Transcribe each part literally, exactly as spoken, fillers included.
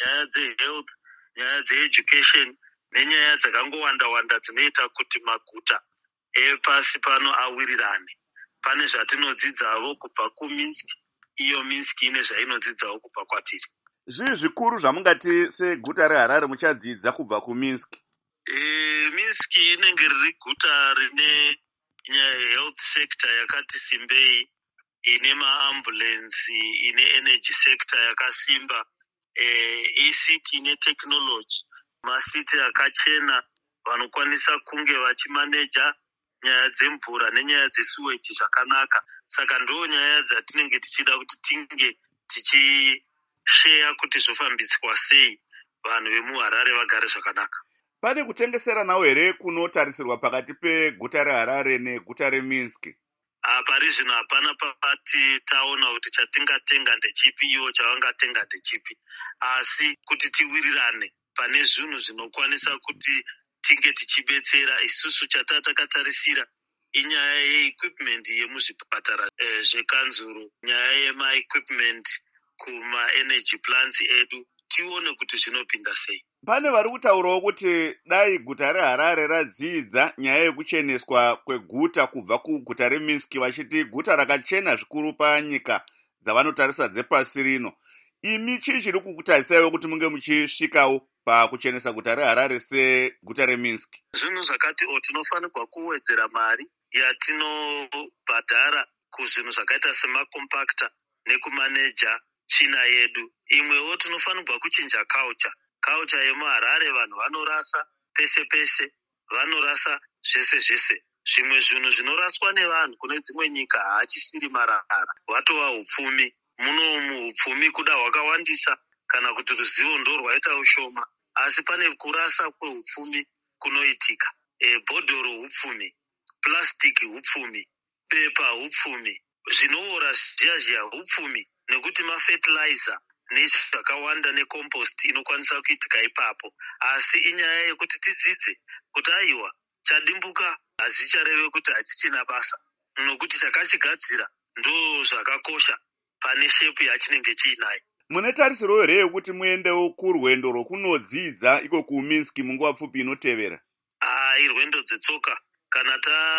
nyaya dzehealth, nyaya dzeeducation nenyaya dzakangowanda wanda dzinoita kuti maguta epasi pano awirirane. Pane zvatinodzidzawo kubva kuMinsk, iyo Minsk ine zvainodzidzawo kubva kwatiri. Zvii zvikuru zvamungati seguta reHarare muchadzidza kubva kuMinsk? E, Minsk inenge riri guta rine health sector yakati simbei, ine maambulensi, ine energy sector yakasimba, e, ecity ine technology, masiti akachena, vanokwanisa kunge vachimaneja nyaya dzemvura nenyaya dzesewage zvakanaka. Saka ndo nyaya dzatinenge tichida kuti tinge tichisheya kuti zvofambiswa sei vanhu vemuHarare vagare zvakanaka. Pane kutengeseranawo here kunotarisirwa pakati peguta reHarare neguta reMinsk? Pari zvino hapana pakati taona kuti chatingatenga ndechipi, iwo chavangatenga ndechipi, asi kuti tiwirirane pane zvinhu zvinokwanisa kuti tinge tichibetsera. Isusu chatatakatarisa inyaya yeequipment yemuzvipatara e, zvekanzuru, nyaya yemaequipment kuma-energy plants edu, tione kuti zvinopinda sei. Pane vari kutaurawo kuti dai guta reHarare radzidza nyaya yekucheneswa kweguta kubva kuguta reMinsk, vachiti guta rakachena zvikuru panyika dzavanotarisa dzepasi rino. Imi chii chiri kukutarisaiwo kuti munge muchisvikawo pakuchenesa guta reHarare seguta reMinsk? Zvinhu zvakati o tinofanirwa kuwedzera mari yatinobhadhara kuzvinhu zvakaita semakompakta nekumaneja china yedu. Imwewo tinofanirwa kuchinja culture. Culture yemuHarare vanhu vanorasa pese pese, vanorasa zvese zvese. Zvimwe zvinhu zvinoraswa nevanhu kune dzimwe nyika haachisiri marara, hwatova hupfumi. Munomu hupfumi kuda hwakawandisa kana kuti ruzivo ndo rwaita ushoma, asi pane kurasa kwehupfumi kunoitika. E, bhodhoro hupfumi, plastic hupfumi, pepa hupfumi, zvinoora zhiya zhiya hupfumi, nekuti mafertilizer nezvakawanda necompost inokwanisa kuitika ipapo. Asi inyaya yekuti tidzidze kuti aiwa chadimbuka hazichareve kuti hachichina basa, nokuti chakachigadzira ndo zvakakosha pane shepu yachinenge chiinayo. Mune tarisiro here yekuti muendewo kurwendo rwokunodzidza iko kuMinsk munguva pfupi inotevera? Ai, rwendo dzetsoka kana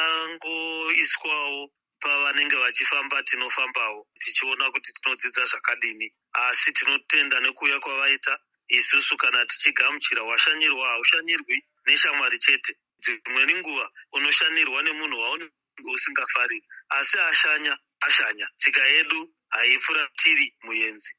tangoiswawo pavanenge vachifamba tinofambawo tichiona kuti tinodzidza zvakadini, asi tinotenda nekuuya kwavaita. Isusu kana tichigamuchira, washanyirwa haushanyirwi neshamwari chete. Dzimweni nguva unoshanyirwa nemunhu waunenge usingafariri, asi ashanya ashanya. Tsika yedu haifuratiri muyenzi.